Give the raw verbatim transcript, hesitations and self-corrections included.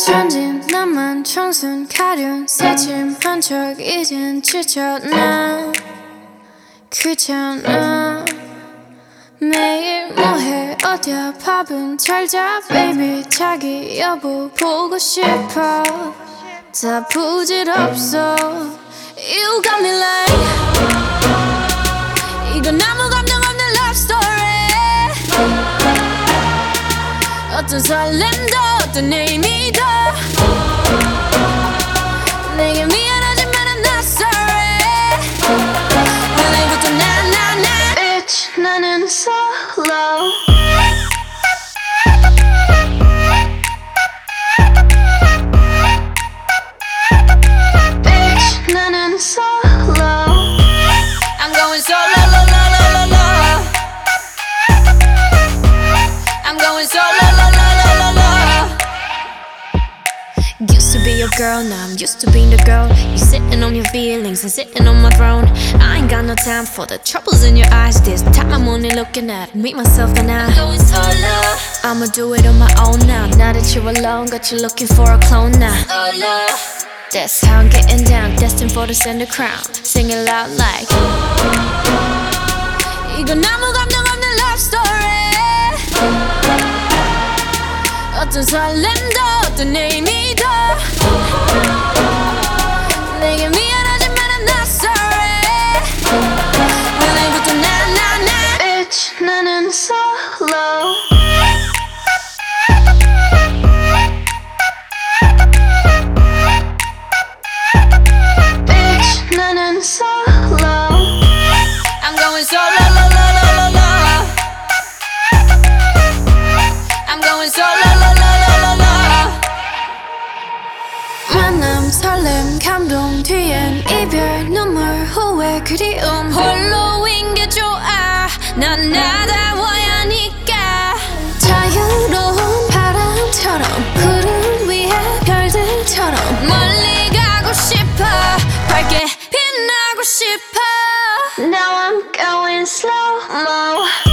천진 나만 청순 가련 새침한 척 이젠 지쳤나 귀찮아 매일 뭐해 어디야 밥은 잘자 baby 자기 여보 보고 싶어 다 부질없어 You got me like 이건 아무 감정 없는 love story 어떤 설렘도 어떤 의미도 내게 미안하지만 I'm not sorry 오늘부터 나 나 나 Bitch 나는 solo Bitch 나는 solo I'm going solo lo lo lo lo lo I'm going solo lo lo lo lo lo Used to be your girl, now I'm used to being the girl. You sitting on your feelings and sitting on my throne. I ain't got no time for the troubles in your eyes. This time I'm only looking at me, myself and I. I'm going solo. I'ma do it on my own now. Now that you're alone, got you looking for a clone now. Solo. That's how I'm getting down, destined for the center crown. Sing it loud like 이건 아무 감정 없는 love story 어떤 설렘도 어떤 의미도 내게 미안하지만 I'm not sorry 오늘부터 나 나 나 Bitch 나는 solo Bitch 나는 solo I'm going solo lo lo lo lo lo I'm going solo lo lo lo lo lo 만남 설렘 감동 뒤엔 이별 눈물 후회 그리움 홀로인 게 좋아 난 나다워야 하니까 자유로운 바람처럼 구름 위에 별들처럼 멀리 가고 싶어 밝게 빛나고 싶어 Now I'm going slow-mo